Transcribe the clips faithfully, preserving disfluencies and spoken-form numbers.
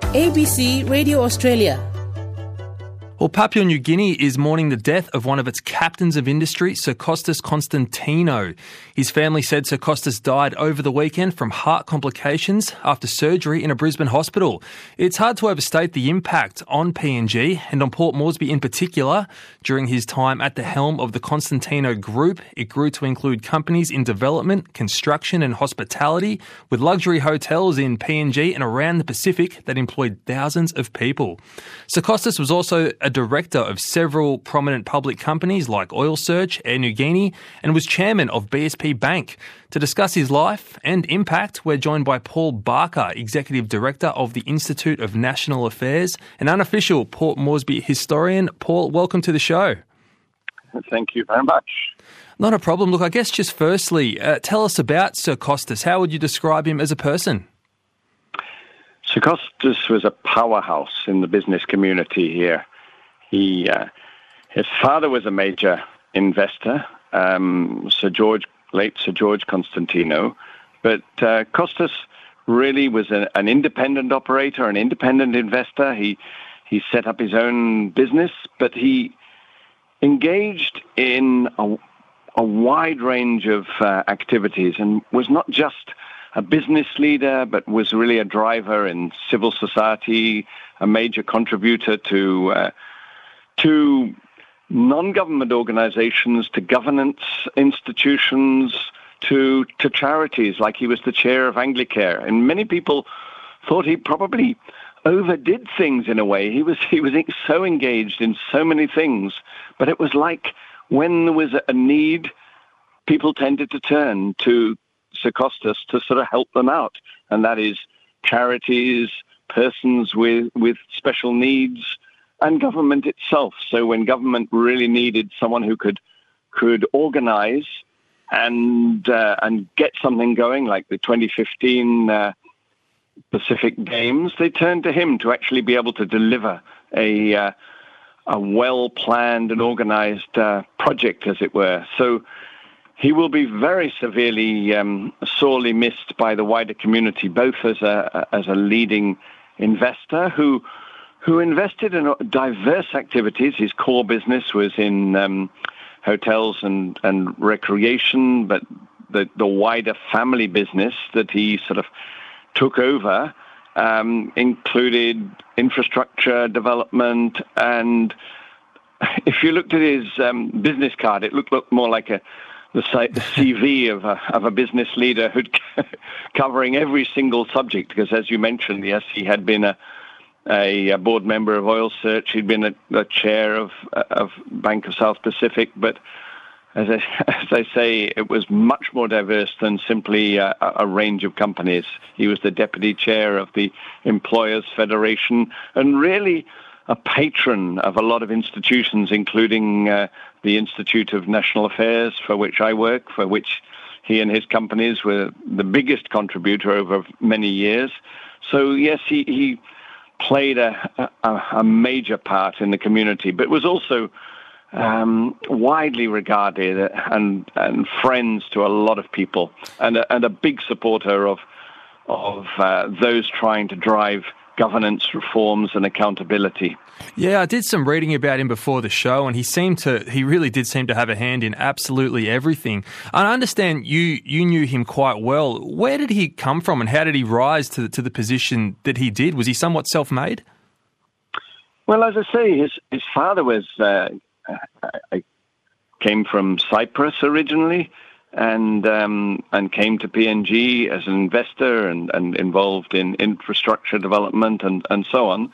A B C Radio Australia. Well, Papua New Guinea is mourning the death of one of its captains of industry, Sir Costas Constantino. His family said Sir Costas died over the weekend from heart complications after surgery in a Brisbane hospital. It's hard to overstate the impact on P N G and on Port Moresby in particular. During his time at the helm of the Constantino Group, it grew to include companies in development, construction and hospitality, with luxury hotels in P N G and around the Pacific that employed thousands of people. Sir Costas was also a director of several prominent public companies like Oil Search, Air Niugini, and was chairman of B S P Bank. To discuss his life and impact, we're joined by Paul Barker, Executive Director of the Institute of National Affairs, an unofficial Port Moresby historian. Paul, welcome to the show. Thank you very much. Not a problem. Look, I guess just firstly, uh, tell us about Sir Costas. How would you describe him as a person? Sir Costas was a powerhouse in the business community here. He, uh, his father was a major investor, um, Sir George, late Sir George Constantino, but uh, Costas really was a, an independent operator, an independent investor. He he set up his own business, but he engaged in a, a wide range of uh, activities and was not just a business leader, but was really a driver in civil society, a major contributor to uh, to non-government organizations, to governance institutions, to to charities, like he was the chair of Anglicare. And many people thought he probably overdid things in a way. He was he was so engaged in so many things, but it was like when there was a need, people tended to turn to Sir Costas to sort of help them out. And that is charities, persons with, with special needs, and government itself. So when government really needed someone who could could organize and uh, and get something going, like the twenty fifteen uh, Pacific Games, they turned to him to actually be able to deliver a uh, a well-planned and organized uh, project, as it were. So he will be very severely, um, sorely missed by the wider community, both as a as a leading investor who. who invested in diverse activities. His core business was in um, hotels and, and recreation, but the, the wider family business that he sort of took over um, included infrastructure development. And if you looked at his um, business card, it looked, looked more like a the C V of a, of a business leader who'd covering every single subject, because as you mentioned, yes, he had been a A, a board member of Oil Search. He'd been a, a chair of of Bank of South Pacific, but as I, as I say, it was much more diverse than simply a, a range of companies. He was the deputy chair of the Employers Federation and really a patron of a lot of institutions, including uh, the Institute of National Affairs, for which I work, for which he and his companies were the biggest contributor over many years. So yes, he, he played a, a, a major part in the community, but was also um, widely regarded and and friends to a lot of people, and a, and a big supporter of of uh, those trying to drive governance reforms and accountability. Yeah, I did some reading about him before the show, and he seemed to, he really did seem to have a hand in absolutely everything. And I understand you, you knew him quite well. Where did he come from, and how did he rise to the, to the position that he did? Was he somewhat self-made? Well, as I say, his his father was uh, I came from Cyprus originally, and um, and came to P N G as an investor and, and involved in infrastructure development and, and so on.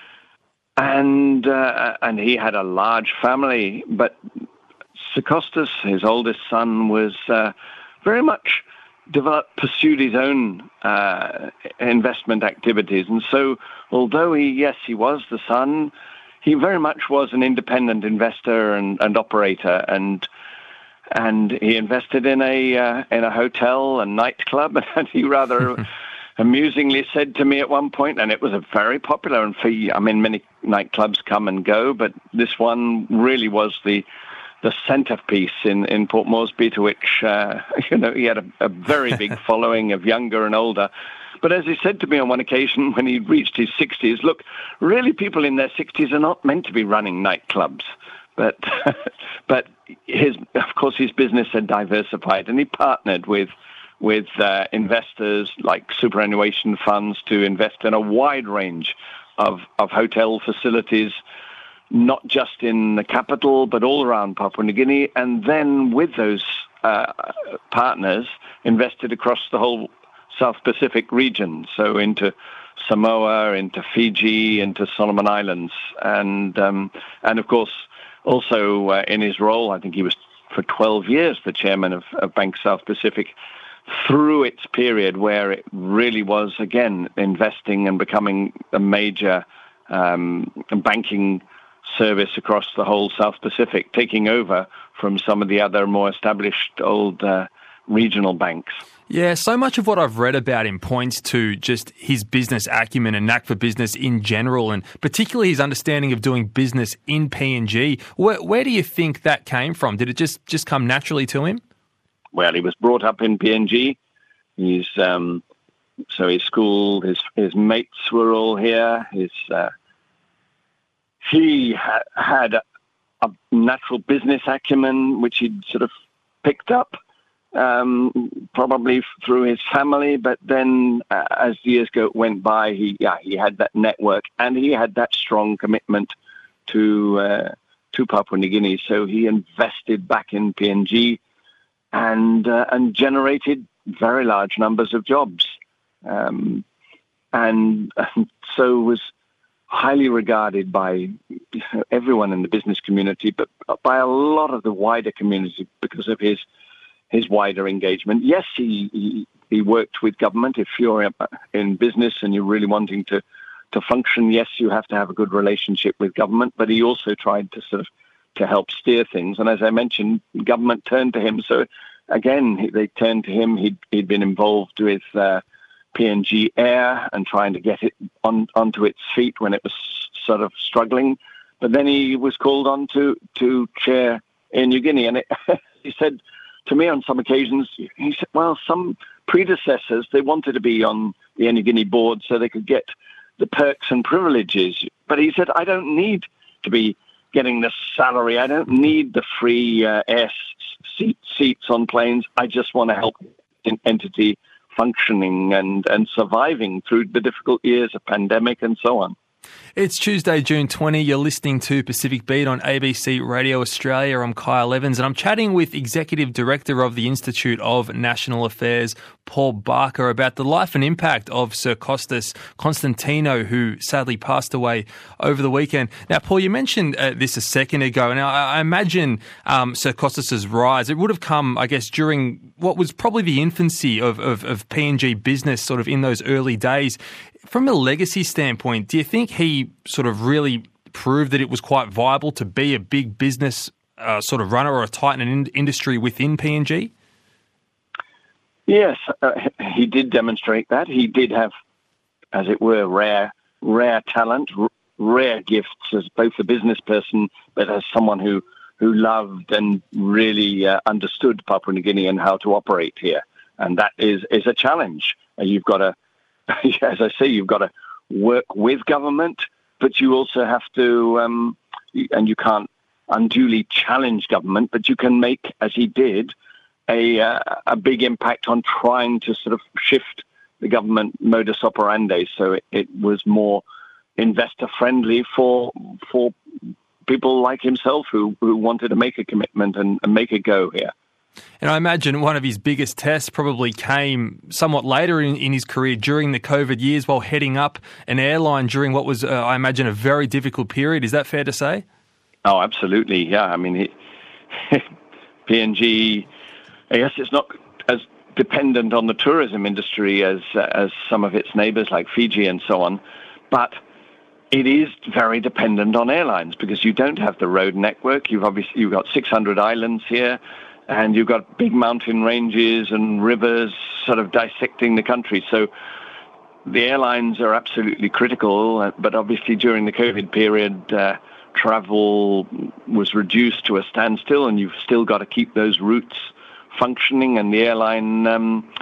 And uh, and he had a large family, but Sir Costas, his oldest son, was uh, very much developed, pursued his own uh, investment activities. And so, although he, yes, he was the son, he very much was an independent investor and, and operator, and and he invested in a uh, in a hotel and nightclub, and he rather amusingly said to me at one point, and it was a very popular, and for, I mean, many nightclubs come and go, but this one really was the the centerpiece in, in Port Moresby, to which, uh, you know, he had a, a very big following of younger and older But as he said to me on one occasion when he reached his sixties, look, really people in their sixties are not meant to be running nightclubs. But, but his, of course, his business had diversified, and he partnered with with uh, investors like superannuation funds to invest in a wide range of, of hotel facilities, not just in the capital, but all around Papua New Guinea. And then with those uh, partners, invested across the whole South Pacific region, so into Samoa, into Fiji, into Solomon Islands. And, um, and of course, also uh, in his role, I think he was for twelve years the chairman of, of Bank South Pacific, through its period where it really was, again, investing and becoming a major um, banking service across the whole South Pacific, taking over from some of the other more established old uh, regional banks. Yeah, so much of what I've read about him points to just his business acumen and knack for business in general, and particularly his understanding of doing business in P N G. Where, where do you think that came from? Did it just, just come naturally to him? Well, he was brought up in P N G. He's um, so his school, his his mates were all here. His uh, he ha- had a, a natural business acumen, which he'd sort of picked up um, probably through his family. But then, uh, as years go went by, he yeah he had that network, and he had that strong commitment to uh, to Papua New Guinea. So he invested back in P N G. And uh, and generated very large numbers of jobs, um, and, and so was highly regarded by you know, everyone in the business community, but by a lot of the wider community because of his his wider engagement. Yes, he he, he worked with government. If you're in business and you're really wanting to to function, yes, you have to have a good relationship with government. But he also tried to sort of to help steer things. And as I mentioned, government turned to him. So again, they turned to him. He'd, he'd been involved with uh, P N G Air and trying to get it on onto its feet when it was sort of struggling. But then he was called on to, to chair Air New Guinea. And it, he said to me on some occasions, he said, well, some predecessors, they wanted to be on the Air New Guinea board so they could get the perks and privileges. But he said, I don't need to be getting the salary. I don't need the free uh, air seat, seats on planes. I just want to help an entity functioning and, and surviving through the difficult years of pandemic and so on. It's Tuesday, June twentieth. You're listening to Pacific Beat on A B C Radio Australia. I'm Kyle Evans, and I'm chatting with Executive Director of the Institute of National Affairs, Paul Barker, about the life and impact of Sir Costas Constantino, who sadly passed away over the weekend. Now, Paul, you mentioned uh, this a second ago. Now, I, I imagine um, Sir Costas's rise, it would have come, I guess, during what was probably the infancy of, of, of P N G business, sort of in those early days. From a legacy standpoint, do you think he sort of really proved that it was quite viable to be a big business uh, sort of runner or a titan in- industry within P N G? Yes, uh, he did demonstrate that. He did have, as it were, rare, rare talent, r- rare gifts as both a business person, but as someone who, who loved and really uh, understood Papua New Guinea and how to operate here. And that is, is a challenge. Uh, you've got to, as I say, you've got to work with government, but you also have to, um, and you can't unduly challenge government, but you can make, as he did, a uh, a big impact on trying to sort of shift the government modus operandi so it, it was more investor friendly for for people like himself who, who wanted to make a commitment and, and make a go here. And I imagine one of his biggest tests probably came somewhat later in, in his career during the COVID years while heading up an airline during what was, uh, I imagine, a very difficult period. Is that fair to say? Oh, absolutely. Yeah. I mean, he, P N G, I guess it's not as dependent on the tourism industry as uh, as some of its neighbors like Fiji and so on, but it is very dependent on airlines because you don't have the road network. You've obviously you've got six hundred islands here. And you've got big mountain ranges and rivers sort of dissecting the country. So the airlines are absolutely critical. But obviously during the COVID period, uh, travel was reduced to a standstill, and you've still got to keep those routes functioning. And the airline um,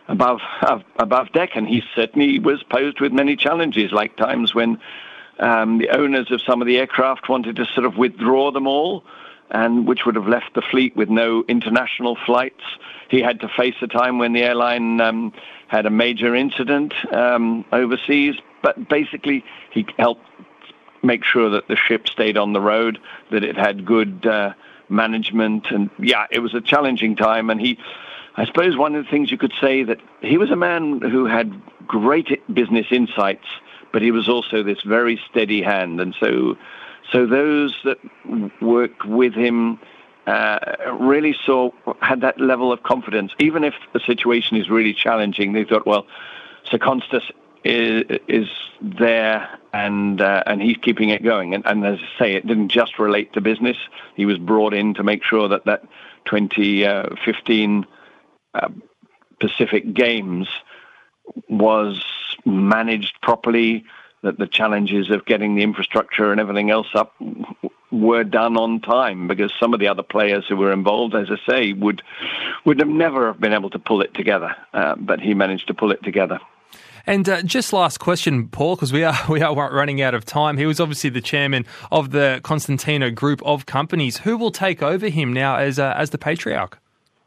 above above deck, and he certainly was posed with many challenges, like times when um, the owners of some of the aircraft wanted to sort of withdraw them all, and which would have left the fleet with no international flights. He had to face a time when the airline um, had a major incident um, overseas, but basically he helped make sure that the ship stayed on the road, that it had good uh, management, and yeah, it was a challenging time. And he, I suppose one of the things you could say that he was a man who had great business insights, but he was also this very steady hand. And so, so those that worked with him uh, really saw, had that level of confidence. Even if the situation is really challenging, they thought, well, Sir Constas is, is there, and uh, and he's keeping it going. And, and as I say, it didn't just relate to business. He was brought in to make sure that that twenty fifteen uh, Pacific Games was managed properly, that the challenges of getting the infrastructure and everything else up were done on time, because some of the other players who were involved, as I say, would would have never have been able to pull it together. Uh, but he managed to pull it together. And uh, just last question, Paul, because we are we are running out of time. He was obviously the chairman of the Constantino Group of companies. Who will take over him now as uh, as the patriarch?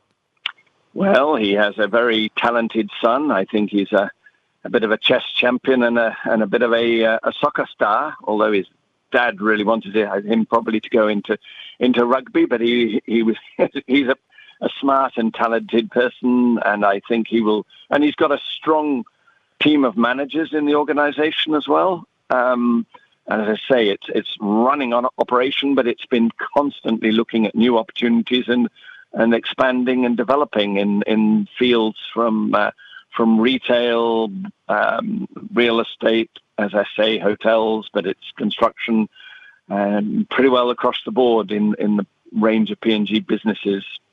Well, he has a very talented son. I think he's a, a bit of a chess champion and a and a bit of a, a soccer star, although his dad really wanted him probably to go into into rugby, but he he was he's a, a smart and talented person, and I think he will. And he's got a strong team of managers in the organization as well. Um, and as I say, it's it's running on operation, but it's been constantly looking at new opportunities and and expanding and developing in, in fields from uh, from retail, um, real estate, as I say, hotels, but it's construction, and pretty well across the board in, in the range of P and G businesses